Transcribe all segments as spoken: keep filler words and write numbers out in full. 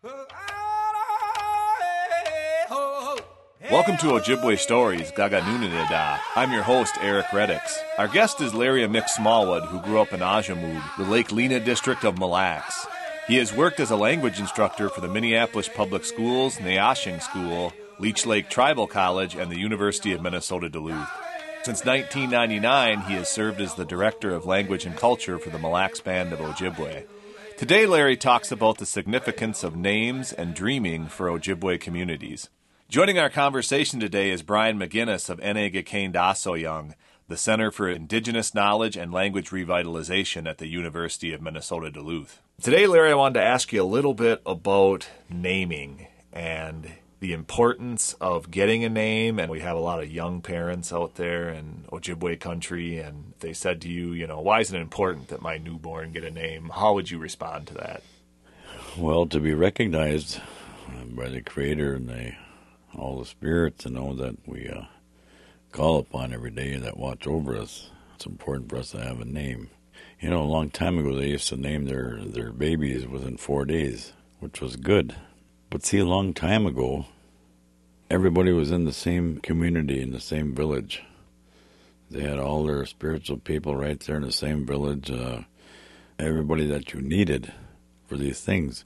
Welcome to Ojibwe Stories, Gaganunanida. I'm your host, Eric Reddix. Our guest is Larry Mick Smallwood, who grew up in Ajamood, the Lake Lena district of Mille Lacs. He has worked as a language instructor for the Minneapolis Public Schools, Neyashing School, Leech Lake Tribal College, and the University of Minnesota Duluth. Since nineteen ninety-nine, he has served as the Director of Language and Culture for the Mille Lacs Band of Ojibwe. Today, Larry talks about the significance of names and dreaming for Ojibwe communities. Joining our conversation today is Brian McGinnis of Enegakain-Dasoyung, the Center for Indigenous Knowledge and Language Revitalization at the University of Minnesota Duluth. Today, Larry, I wanted to ask you a little bit about naming and the importance of getting a name. And we have a lot of young parents out there in Ojibwe country, and they said to you, you know, why is it important that my newborn get a name? How would you respond to that? Well, to be recognized by the Creator and the, all the spirits, to know that we uh, call upon every day that watch over us, it's important for us to have a name. You know, a long time ago, they used to name their, their babies within four days, which was good. But see, a long time ago, everybody was in the same community, in the same village. They had all their spiritual people right there in the same village, uh, everybody that you needed for these things.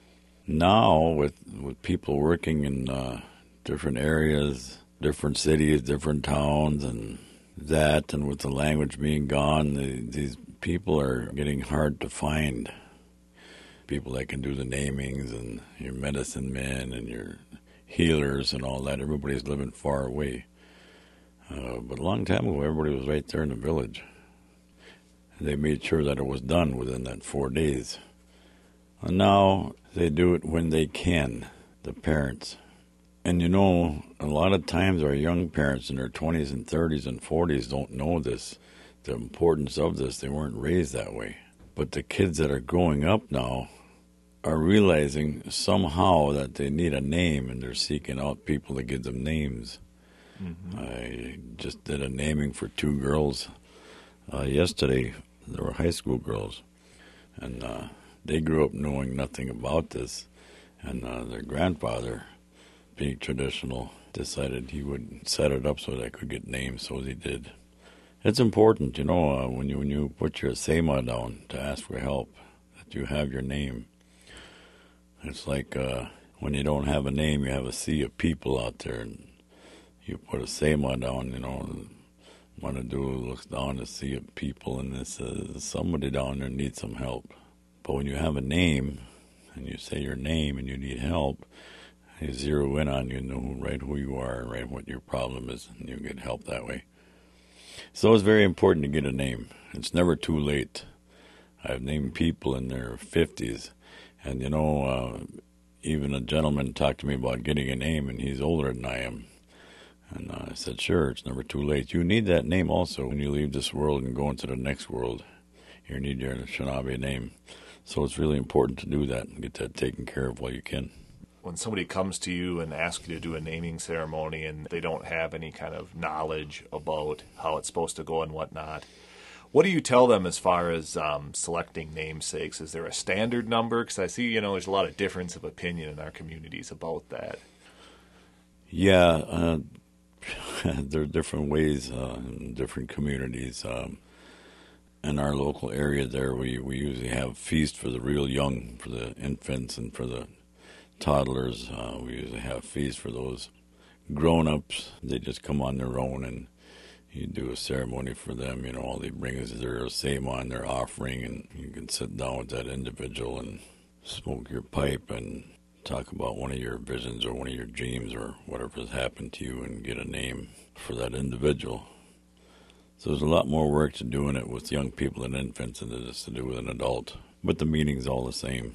Now, with, with people working in uh, different areas, different cities, different towns, and that, and with the language being gone, the, these people are getting hard to find. People that can do the namings and your medicine men and your healers and all that. Everybody's living far away. Uh, but a long time ago, everybody was right there in the village. And they made sure that it was done within that four days. And now they do it when they can, the parents. And you know, a lot of times our young parents in their twenties and thirties and forties don't know this, the importance of this. They weren't raised that way. But the kids that are growing up now are realizing somehow that they need a name, and they're seeking out people to give them names. Mm-hmm. I just did a naming for two girls uh, yesterday. They were high school girls, and uh, they grew up knowing nothing about this. And uh, their grandfather, being traditional, decided he would set it up so that I could get names, so he did. It's important, you know, uh, when you when you put your sema down to ask for help, that you have your name. It's like uh, when you don't have a name, you have a sea of people out there, and you put a sema down, you know, want to do looks down to see of people, and this uh, somebody down there needs some help. But when you have a name, and you say your name, and you need help, you zero in on you, know right who you are, right what your problem is, and you get help that way. So it's very important to get a name. It's never too late. I've named people in their fifties. And, you know, uh, even a gentleman talked to me about getting a name, and he's older than I am. And uh, I said, sure, it's never too late. You need that name also when you leave this world and go into the next world. You need your Anishinaabe name. So it's really important to do that and get that taken care of while you can. When somebody comes to you and asks you to do a naming ceremony and they don't have any kind of knowledge about how it's supposed to go and whatnot, what do you tell them as far as um, selecting namesakes? Is there a standard number? Because I see, you know, there's a lot of difference of opinion in our communities about that. Yeah, uh, there are different ways uh, in different communities. Um, in our local area there, we, we usually have feast for the real young, for the infants and for the toddlers. Uh, we usually have feast for those grown-ups. They just come on their own, and you do a ceremony for them. You know, all they bring is their sema and their offering, and you can sit down with that individual and smoke your pipe and talk about one of your visions or one of your dreams or whatever has happened to you and get a name for that individual. So there's a lot more work to doing it with young people and infants than it is to do with an adult, but the meaning's all the same.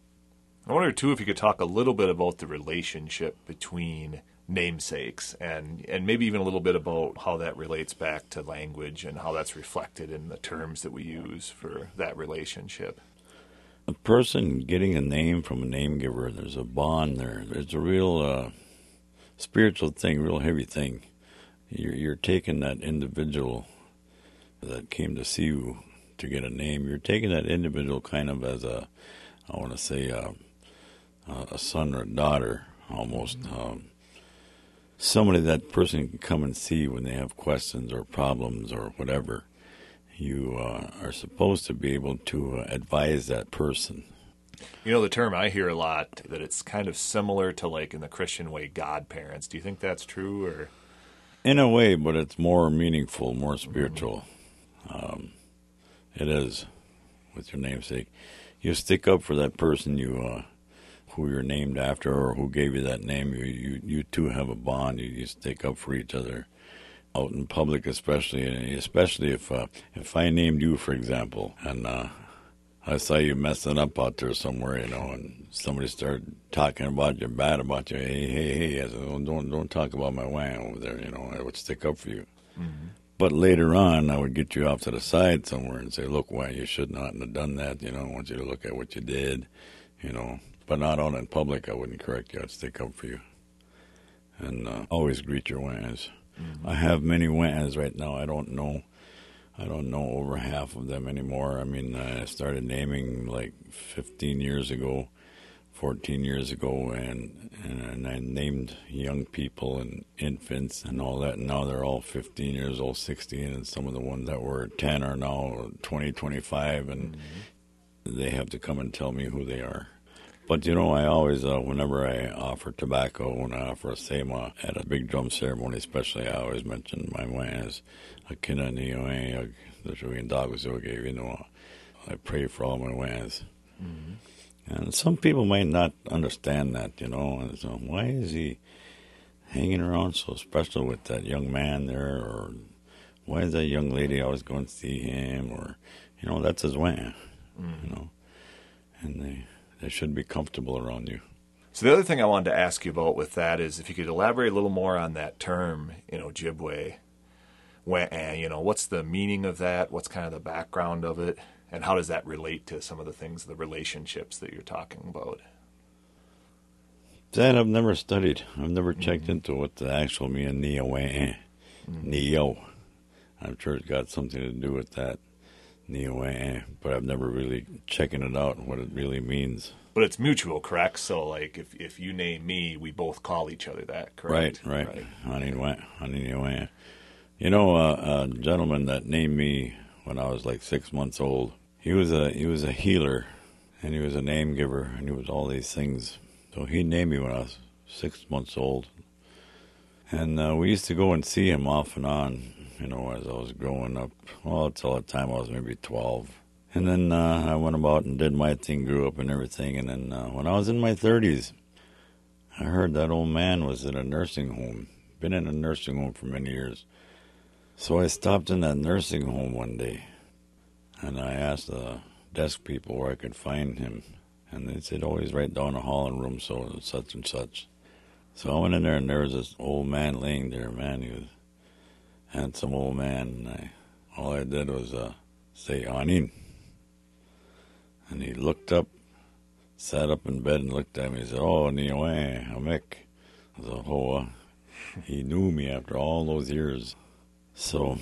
I wonder, too, if you could talk a little bit about the relationship between namesakes and and maybe even a little bit about how that relates back to language and how that's reflected in the terms that we use for that relationship. A person getting a name from a name giver, there's a bond there. There's a real uh, spiritual thing, real heavy thing. You're, you're taking that individual that came to see you to get a name, you're taking that individual kind of as a, I want to say, a, uh, a son or a daughter, almost. Um, somebody that person can come and see when they have questions or problems or whatever. You uh, are supposed to be able to uh, advise that person. You know, the term I hear a lot, that it's kind of similar to, like, in the Christian way, godparents. Do you think that's true, or? In a way, but it's more meaningful, more spiritual. Um, it is, with your namesake. You stick up for that person you, uh, who you're named after, or who gave you that name. You, you, you two have a bond. You, you stick up for each other, out in public, especially. And especially if uh, if I named you, for example, and uh, I saw you messing up out there somewhere, you know, and somebody started talking about you, bad about you. Hey, hey, hey! I said, don't, don't, don't talk about my wang over there. You know, I would stick up for you. Mm-hmm. But later on, I would get you off to the side somewhere and say, look, why you should not have done that. You know, I want you to look at what you did. You know, but not out in public. I wouldn't correct you. I'd stick up for you, and uh, always greet your wangs. Mm-hmm. I have many wangs right now. I don't know. I don't know over half of them anymore. I mean, I started naming like fifteen years ago, fourteen years ago, and, and I named young people and infants and all that, and now they're all fifteen years old, sixteen, and some of the ones that were ten are now twenty, twenty-five, and mm-hmm. they have to come and tell me who they are. But, you know, I always, uh, whenever I offer tobacco, when I offer a sema at a big drum ceremony especially, I always mention my wangs. Akina niyoe, the Shawin Dagozoge, you know, I pray for all my wangs. Mm-hmm. And some people might not understand that, you know, and so why is he hanging around so special with that young man there, or why is that young lady always going to see him, or, you know, that's his wang, mm-hmm. you know, and they... They should be comfortable around you. So the other thing I wanted to ask you about with that is if you could elaborate a little more on that term, you know, Ojibwe. When, you know, what's the meaning of that? What's kind of the background of it? And how does that relate to some of the things, the relationships that you're talking about? That I've never studied. I've never checked mm-hmm. into what the actual meaning Niyoe, mm-hmm. Niyo. I'm sure it's got something to do with that. But I've never really checking it out and what it really means. But it's mutual, correct? So, like, if if you name me, we both call each other that, correct? Right, right. right. You know, uh, a gentleman that named me when I was like six months old. He was a he was a healer, and he was a name giver, and he was all these things. So he named me when I was six months old, and uh, we used to go and see him off and on. You know, as I was growing up, well, until the time I was maybe twelve. And then uh, I went about and did my thing, grew up and everything. And then uh, when I was in my thirties, I heard that old man was in a nursing home, been in a nursing home for many years. So I stopped in that nursing home one day, and I asked the desk people where I could find him. And they said, oh, he's right down the hall in room so such and such. So I went in there, and there was this old man laying there, man. He was handsome old man, and I, all I did was uh, say, Anin. And he looked up, sat up in bed and looked at me. He said, oh, Niyoe, Hamek. I was like, oh, uh, he knew me after all those years. So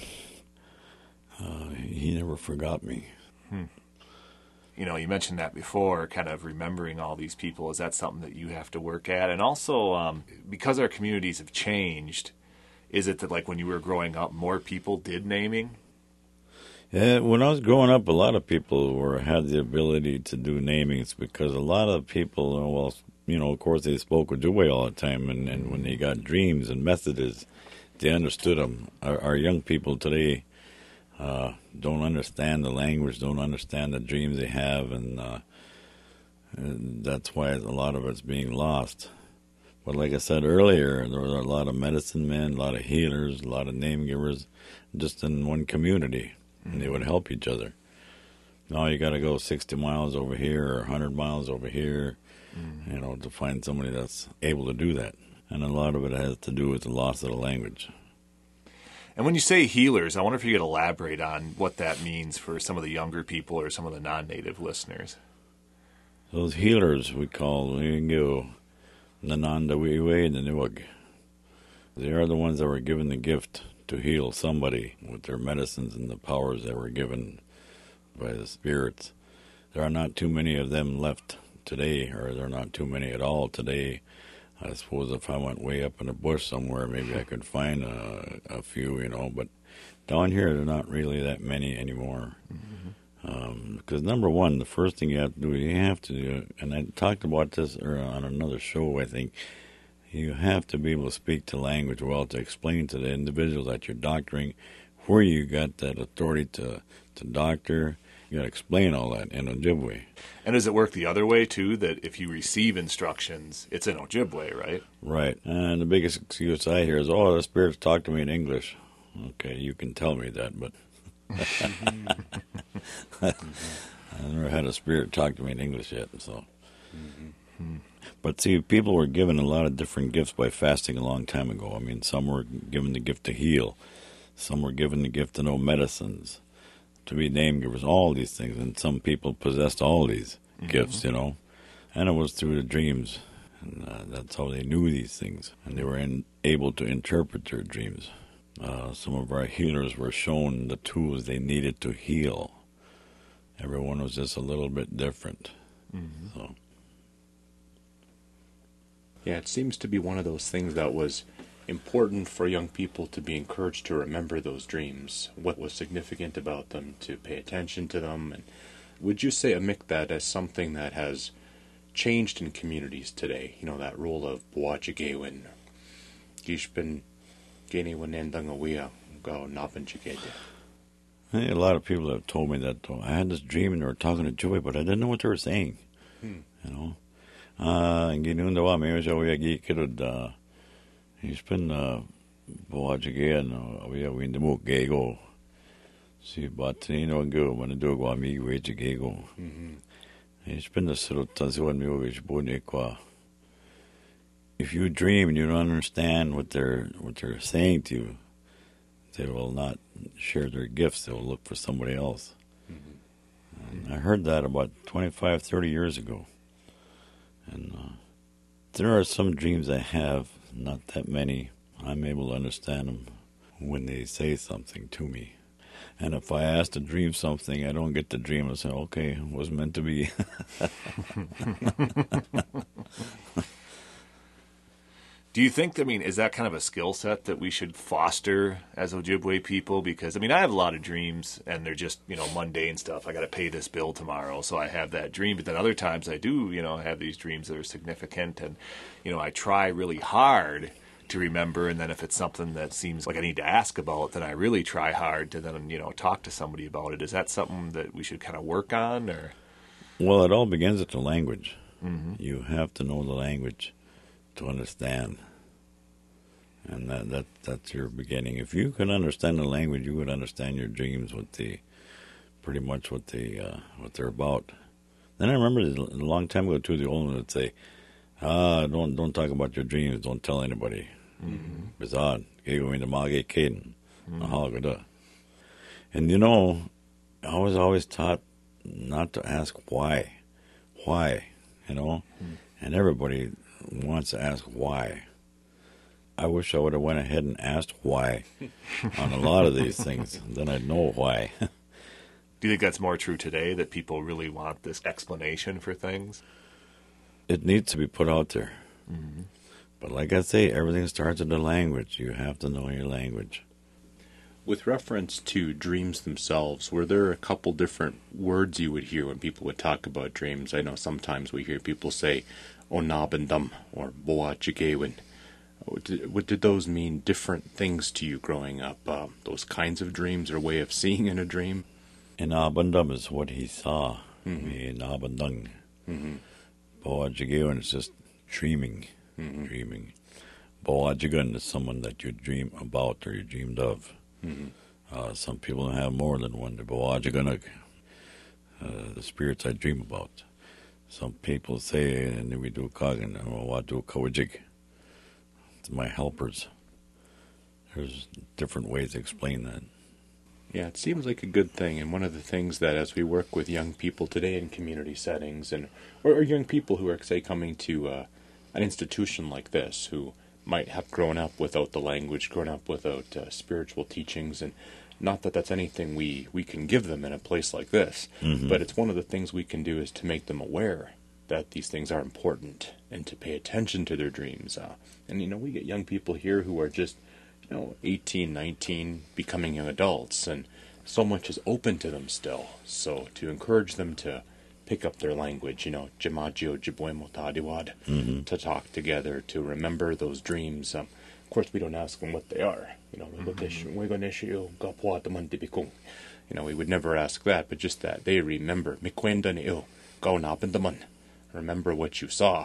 uh, he never forgot me. Hmm. You know, you mentioned that before, kind of remembering all these people. Is that something that you have to work at? And also, um, because our communities have changed, is it that, like, when you were growing up, more people did naming? Yeah, when I was growing up, a lot of people were had the ability to do namings because a lot of people, well, you know, of course, they spoke Ojibwe all the time, and, and when they got dreams and messages, they understood them. Our, our young people today uh, don't understand the language, don't understand the dreams they have, and, uh, and that's why a lot of it's being lost. But like I said earlier, there were a lot of medicine men, a lot of healers, a lot of name givers, just in one community, and they would help each other. Now you got to go sixty miles over here or one hundred miles over here, mm-hmm. you know, to find somebody that's able to do that. And a lot of it has to do with the loss of the language. And when you say healers, I wonder if you could elaborate on what that means for some of the younger people or some of the non-native listeners. Those healers we call Wingu. Nanandawiwe and the Niwag. They are the ones that were given the gift to heal somebody with their medicines and the powers that were given by the spirits. There are not too many of them left today, or they're not too many at all today. I suppose if I went way up in the bush somewhere, maybe I could find a, a few, you know, but down here, there are not really that many anymore. Mm-hmm. Um, because number one, the first thing you have to do, you have to, do, and I talked about this on another show, I think, you have to be able to speak the language well to explain to the individual that you're doctoring where you got that authority to, to doctor. You got to explain all that in Ojibwe. And does it work the other way, too, that if you receive instructions, it's in Ojibwe, right? Right. And the biggest excuse I hear is, oh, the spirits talk to me in English. Okay, you can tell me that, but I never had a spirit talk to me in English yet. So, mm-hmm. But see, people were given a lot of different gifts by fasting a long time ago. I mean, some were given the gift to heal. Some were given the gift to know medicines, to be name givers, all these things. And some people possessed all these mm-hmm. gifts, you know. And it was through the dreams. And uh, that's how they knew these things. And they were in, able to interpret their dreams. Uh, some of our healers were shown the tools they needed to heal. Everyone was just a little bit different. Mm-hmm. So. Yeah, it seems to be one of those things that was important for young people to be encouraged to remember those dreams, what was significant about them, to pay attention to them. And would you say, Mick, that as something that has changed in communities today? You know, that role of Boachigewin, Gishpin, Geni Wanendangawea, Go Nabanchigede. Hey, a lot of people have told me that oh, I had this dream and they were talking to Joey, but I didn't know what they were saying. Hmm. You know? Uh, Ginundawa, maybe Joey Gikid, he's been Boachigea, we have in the Mook Gago. See, but you know, go when I do go, me wage a Gago. He's been the sort of Tazuan Mewich Bonequa. If you dream and you don't understand what they're what they're saying to you, they will not share their gifts. They will look for somebody else. Mm-hmm. I heard that about twenty-five, thirty years ago. And uh, there are some dreams I have, not that many. I'm able to understand them when they say something to me. And if I ask to dream something, I don't get the dream. I say, okay, it was meant to be. Do you think, I mean, is that kind of a skill set that we should foster as Ojibwe people? Because, I mean, I have a lot of dreams, and they're just, you know, mundane stuff. I got to pay this bill tomorrow, so I have that dream. But then other times I do, you know, have these dreams that are significant, and, you know, I try really hard to remember, and then if it's something that seems like I need to ask about, then I really try hard to then, you know, talk to somebody about it. Is that something that we should kind of work on, or? Well, it all begins with the language. Mm-hmm. You have to know the language to understand, and that, that that's your beginning. If you can understand the language, you would understand your dreams, what the pretty much what they uh, what they're about. Then I remember a long time ago too, the old one would say, "Ah, don't don't talk about your dreams. Don't tell anybody." Bizarre. And you know, I was always taught not to ask why, why, you know, mm. and everybody wants to ask why. I wish I would have went ahead and asked why on a lot of these things. Then I'd know why. Do you think that's more true today, that people really want this explanation for things? It needs to be put out there. Mm-hmm. But like I say, everything starts with the language. You have to know your language. With reference to dreams themselves, were there a couple different words you would hear when people would talk about dreams? I know sometimes we hear people say, Onabandum, or Boachigewin. What did those mean different things to you growing up? Uh, those kinds of dreams or way of seeing in a dream? Inabandum is what he saw. Mm-hmm. Inabandung. Mm-hmm. Boachigewin is just dreaming. Mm-hmm. Dreaming. Boajigun is someone that you dream about or you dreamed of. Mm-hmm. Uh, some people have more than one. The Boajigunug, uh, the spirits I dream about. Some people say, and we do Kagan, Wadu Kawajig. It's my helpers. There's different ways to explain that. Yeah, it seems like a good thing, and one of the things that as we work with young people today in community settings, and or, or young people who are, say, coming to uh, an institution like this, who might have grown up without the language, grown up without uh, spiritual teachings, and not that that's anything we, we can give them in a place like this, mm-hmm. but it's one of the things we can do is to make them aware that these things are important and to pay attention to their dreams. Uh, and, you know, we get young people here who are just, you know, eighteen, nineteen, becoming young adults, and so much is open to them still. So to encourage them to pick up their language, you know, Jimagio, Jibuemo, Tadiwad, Mm-hmm. to talk together, to remember those dreams. Um, of course, we don't ask them what they are. You know, you know, we would never ask that, but just that they remember. Remember what you saw.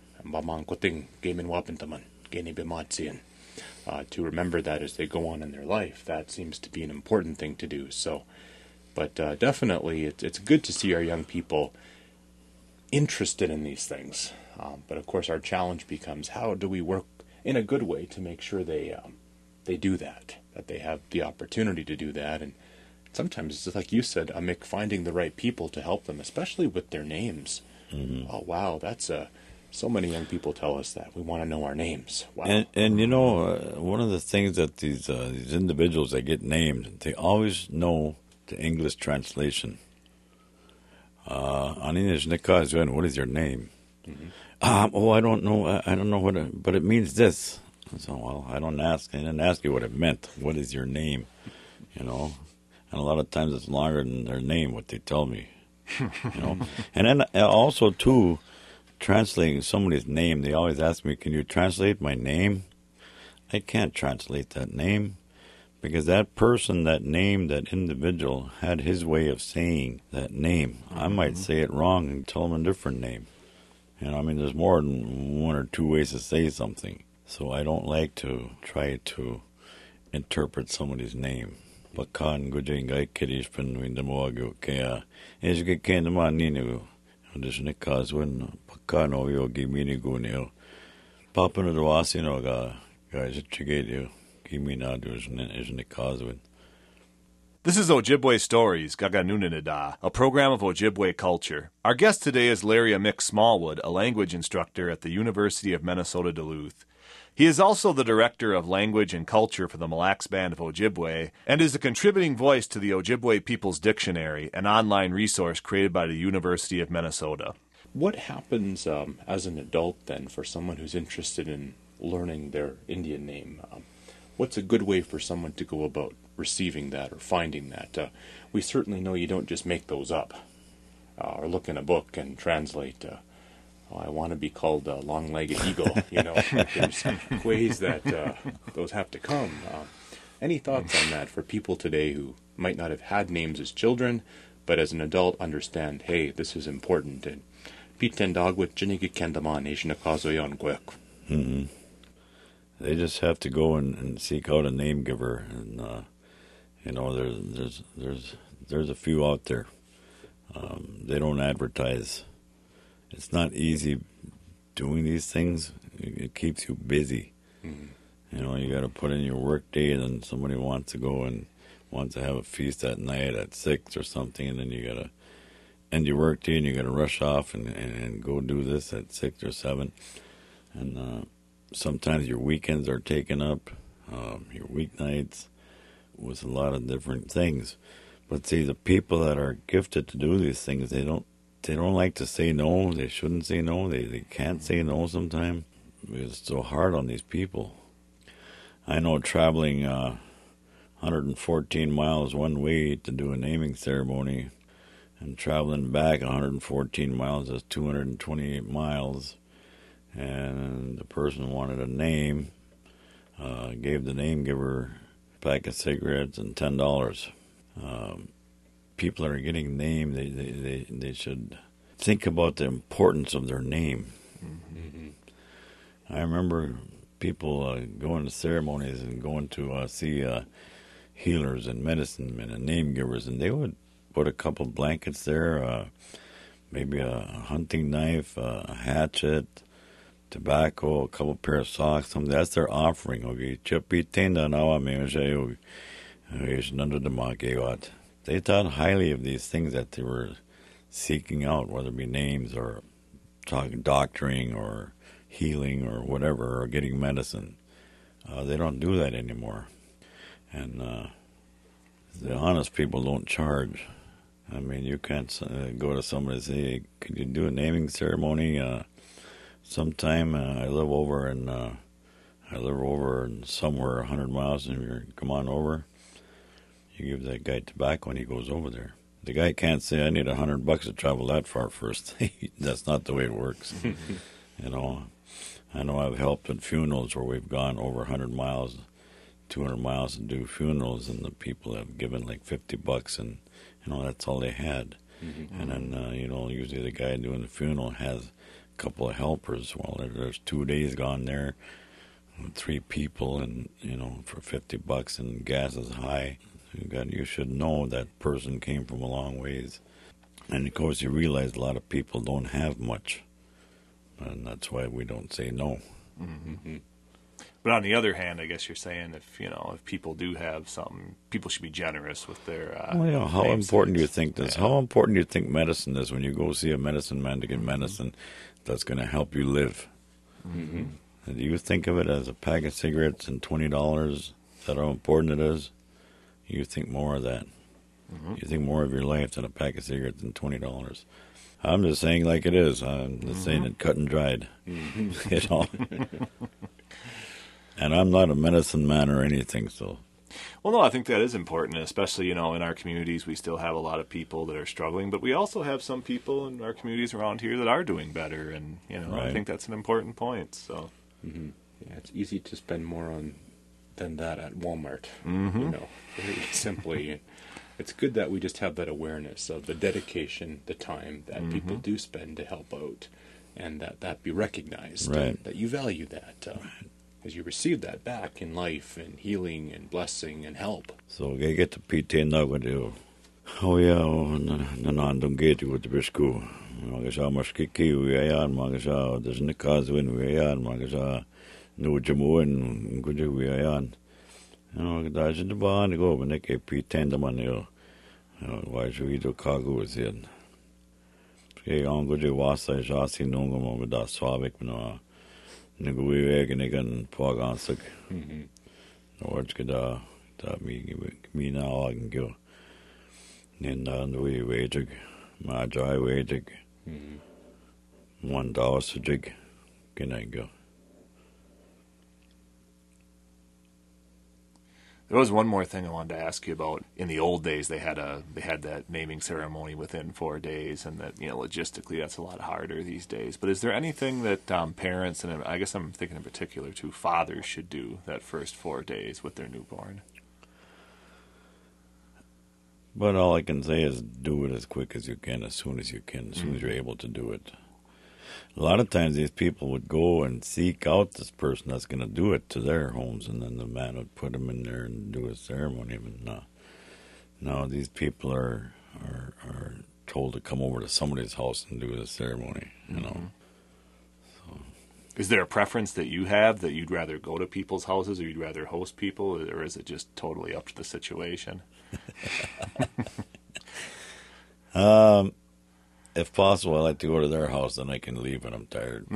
Uh, to remember that as they go on in their life, that seems to be an important thing to do. So, but uh, definitely, it's it's good to see our young people interested in these things. Um, but of course, our challenge becomes how do we work in a good way to make sure they um, they do that, that they have the opportunity to do that. And sometimes it's just like you said, Amik, finding the right people to help them, especially with their names. Mm-hmm. Oh wow, that's a so many young people tell us that we want to know our names. Wow. And and you know, uh, one of the things that these uh, these individuals that get named, they always know the English translation. Uh, what is your name? Mm-hmm. Um, oh, I don't know. I, I don't know what, it, but it means this. So, well, I don't ask. I didn't ask you what it meant. What is your name? You know, and a lot of times it's longer than their name. What they tell me. You know, and then also too, translating somebody's name. They always ask me, "Can you translate my name?" I can't translate that name. Because that person, that name, that individual had his way of saying that name. Mm-hmm. I might say it wrong and tell them a different name. You know, I mean, there's more than one or two ways to say something. So I don't like to try to interpret somebody's name. Bakan gujingai kirishpan windamoago kaya esge kendama ninu. Adishne kazwin bakano yogi minigunil. Papano dwasino ga guys chigedio. This is Ojibwe Stories, Gaganunanada, a program of Ojibwe culture. Our guest today is Larry Amik Smallwood, a language instructor at the University of Minnesota Duluth. He is also the director of language and culture for the Mille Lacs Band of Ojibwe and is a contributing voice to the Ojibwe People's Dictionary, an online resource created by the University of Minnesota. What happens um, as an adult then for someone who's interested in learning their Indian name? Um, What's a good way for someone to go about receiving that or finding that? Uh, we certainly know you don't just make those up uh, or look in a book and translate, uh, oh, I want to be called a long-legged eagle. You know, there's ways that uh, those have to come. Uh, any thoughts on that for people today who might not have had names as children, but as an adult understand, hey, this is important. And mm-hmm. They just have to go and, and seek out a name giver, and uh, you know, there's there's there's there's a few out there. Um, they don't advertise. It's not easy doing these things. It, it keeps you busy. Mm-hmm. You know, you got to put in your work day, and then somebody wants to go and wants to have a feast at night at six or something, and then you got to end your work day, and you got to rush off and, and, and go do this at six or seven, and. Uh, Sometimes your weekends are taken up, um, your weeknights, with a lot of different things. But see, the people that are gifted to do these things, they don't they don't like to say no. They shouldn't say no. They they can't say no sometimes. It's so hard on these people. I know traveling uh, one hundred fourteen miles one way to do a naming ceremony, and traveling back one hundred fourteen miles is two hundred twenty-eight miles. And the person wanted a name, uh, gave the name giver a pack of cigarettes and ten dollars. Um, people that are getting named, they, they, they, they should think about the importance of their name. Mm-hmm. I remember people uh, going to ceremonies and going to uh, see uh, healers and medicine men and name givers, and they would put a couple blankets there, uh, maybe a hunting knife, uh, a hatchet, tobacco, a couple pair of socks, something. That's their offering. Okay, they thought highly of these things that they were seeking out, whether it be names or talking, doctoring or healing or whatever, or getting medicine. Uh, they don't do that anymore. And uh, the honest people don't charge. I mean, you can't uh, go to somebody and say, hey, could you do a naming ceremony uh, sometime? Uh, I live over in, uh, I live over in somewhere a hundred miles, and you come on over. You give that guy tobacco, and he goes over there. The guy can't say, I need a hundred bucks to travel that far first. That's not the way it works. You know, I know I've helped at funerals where we've gone over a hundred miles, two hundred miles to do funerals, and the people have given like fifty bucks, and you know that's all they had. Mm-hmm. And then uh, you know usually the guy doing the funeral has a couple of helpers. Well, there's two days gone there, three people, and you know for fifty bucks, and gas is high. You got you should know that person came from a long ways, and of course you realize a lot of people don't have much, and that's why we don't say no. Mm-hmm. But on the other hand, I guess you're saying if you know if people do have something, people should be generous with their. Uh, well, yeah. How important do you think this? Yeah. How important do you think medicine is when you go see a medicine man to get mm-hmm. medicine that's going to help you live? Mm-hmm. And do you think of it as a pack of cigarettes and twenty dollars? Is that how important it is? You think more of that. Mm-hmm. You think more of your life than a pack of cigarettes and twenty dollars. I'm just saying like it is. I'm just mm-hmm. saying it cut and dried. Mm-hmm. You know. And I'm not a medicine man or anything, so. Well, no, I think that is important, especially, you know, in our communities, we still have a lot of people that are struggling, but we also have some people in our communities around here that are doing better, and, you know, right. I think that's an important point, so. Mm-hmm. Yeah, it's easy to spend more on than that at Walmart, mm-hmm. you know, very simply. It's good that we just have that awareness of the dedication, the time that mm-hmm. people do spend to help out, and that that be recognized, right. that you value that. Uh, right. As you receive that back in life and healing and blessing and help. So I get to P T now with you. Oh yeah, nan don't get you with the biscu. Magasha mashkiki we ayan magasha there's no cause when we ayan magasha no jamu and good we ayan. You know, that's in the barn go when they get P ten the money. Why should we do cargo is in? Okay, on good you was I just no go with that swabik no. Nigga we wegen igen pågansig. Mhm. Och ska da da mi mina augen gå. Ninda we wedig. Ma dry wedig. Mhm. One dollar so jig. Can I go? There was one more thing I wanted to ask you about. In the old days, they had a they had that naming ceremony within four days, and that you know logistically that's a lot harder these days. But is there anything that um, parents, and I guess I'm thinking in particular too, fathers should do that first four days with their newborn? But all I can say is do it as quick as you can, as soon as you can, as soon mm-hmm. as you're able to do it. A lot of times these people would go and seek out this person that's going to do it to their homes, and then the man would put them in there and do a ceremony. But no, no, these people are are, are told to come over to somebody's house and do the ceremony, you know. Mm-hmm. So. Is there a preference that you have that you'd rather go to people's houses or you'd rather host people, or is it just totally up to the situation? um. If possible, I like to go to their house, then I can leave when I'm tired.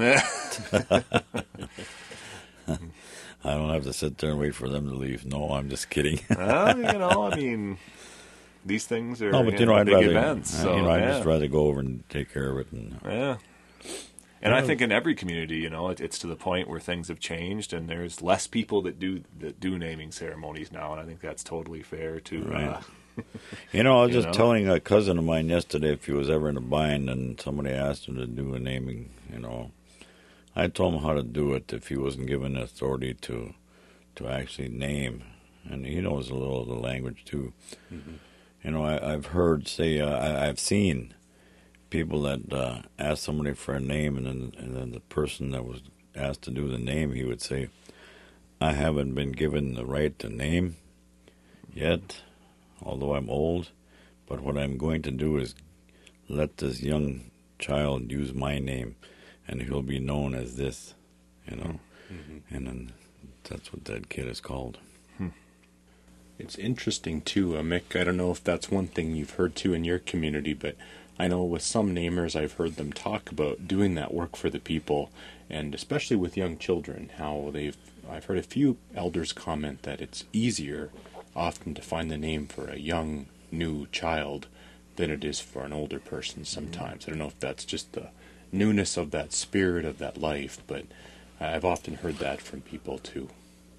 I don't have to sit there and wait for them to leave. No, I'm just kidding. Well, you know, I mean, these things are no, but, you you know, know, I'd big rather, events. So, you know, I'd yeah. just rather go over and take care of it. And, yeah. And I think in every community, you know, it, it's to the point where things have changed, and there's less people that do that do naming ceremonies now, and I think that's totally fair to. Right. Uh, You know, I was you just know? telling a cousin of mine yesterday if he was ever in a bind and somebody asked him to do a naming, you know, I told him how to do it if he wasn't given the authority to to actually name. And he knows a little of the language, too. Mm-hmm. You know, I, I've heard, say, uh, I, I've seen people that uh, ask somebody for a name, and then, and then the person that was asked to do the name, he would say, I haven't been given the right to name yet, although I'm old, but what I'm going to do is let this young child use my name, and he'll be known as this, you know. Mm-hmm. And then that's what that kid is called. Hmm. It's interesting, too, uh, Mick. I don't know if that's one thing you've heard, too, in your community, but I know with some namers I've heard them talk about doing that work for the people, and especially with young children, how they've, I've heard a few elders comment that it's easier often to find the name for a young, new child than it is for an older person sometimes. I don't know if that's just the newness of that spirit of that life, but I've often heard that from people too.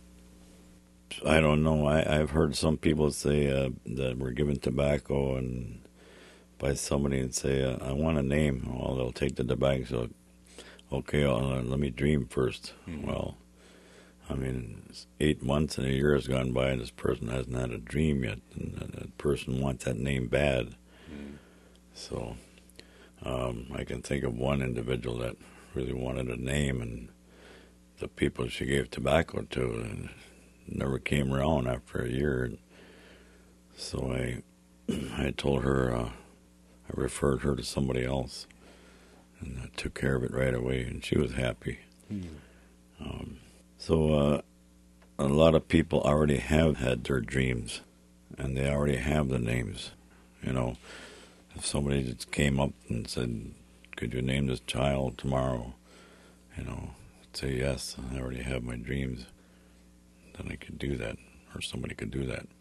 I don't know. I, I've heard some people say uh, that we're given tobacco and by somebody and say, uh, I want a name. Well, they'll take the tobacco. So, okay, uh, let me dream first. Mm-hmm. Well, I mean, it's eight months and a year has gone by and this person hasn't had a dream yet. And that person wants that name bad. Mm-hmm. So um, I can think of one individual that really wanted a name, and the people she gave tobacco to and never came around after a year. So I I told her, uh, I referred her to somebody else, and I took care of it right away, and she was happy. Mm. Um, so uh, a lot of people already have had their dreams, and they already have the names. You know, if somebody just came up and said, could you name this child tomorrow? You know, I'd say yes, I already have my dreams. Then I could do that, or somebody could do that.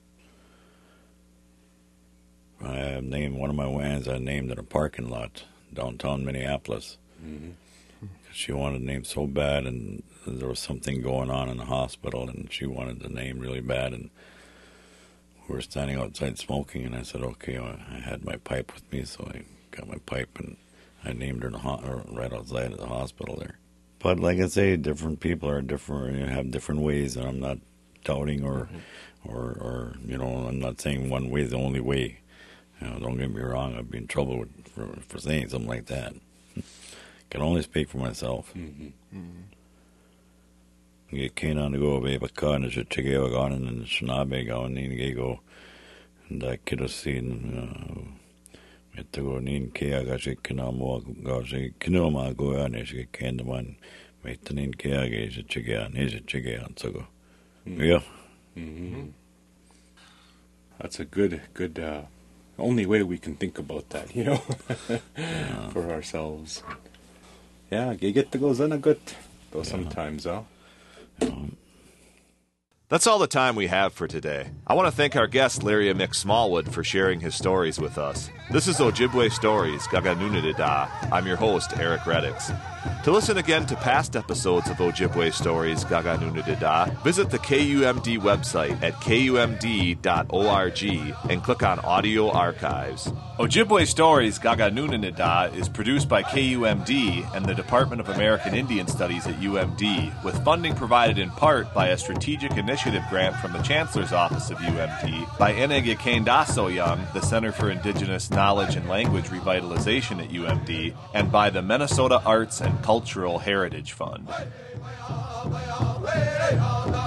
I have named one of my vans, I named in a parking lot downtown Minneapolis. Mm-hmm. She wanted a name so bad, and there was something going on in the hospital, and she wanted the name really bad, and we were standing outside smoking, and I said, okay, I had my pipe with me, so I got my pipe, and I named her in the ho- right outside of the hospital there. But like I say, different people are different, you have different ways, and I'm not doubting or, mm-hmm. or, or, you know, I'm not saying one way is the only way. You know, don't get me wrong, I'd be in trouble with, for, for saying something like that. I can only speak for myself. Ge kena go be bakana je chege oganen and shnabe gawan nin gego da kidosin metago nin ke aga je kena mo ga je keno ma go ane je kendaman metanin ke aga je chege an je chege an so go. Yeah. Mm-hmm. That's a good good uh only way we can think about that, you know, yeah. for ourselves. Yeah, you get to go zana good, though yeah. sometimes, huh? Yeah. That's all the time we have for today. I want to thank our guest, Larry Mick Smallwood, for sharing his stories with us. This is Ojibwe Stories, Gaganunadida. I'm your host, Eric Reddix. To listen again to past episodes of Ojibwe Stories, Gaganunadida, visit the K U M D website at K U M D dot org and click on Audio Archives. Ojibwe Stories, Gaganunadida is produced by K U M D and the Department of American Indian Studies at U M D, with funding provided in part by a strategic initiative grant from the Chancellor's Office of U M D, by Enegekendasoyang, the Center for Indigenous Knowledge and Language Revitalization at U M D, and by the Minnesota Arts and Cultural Heritage Fund.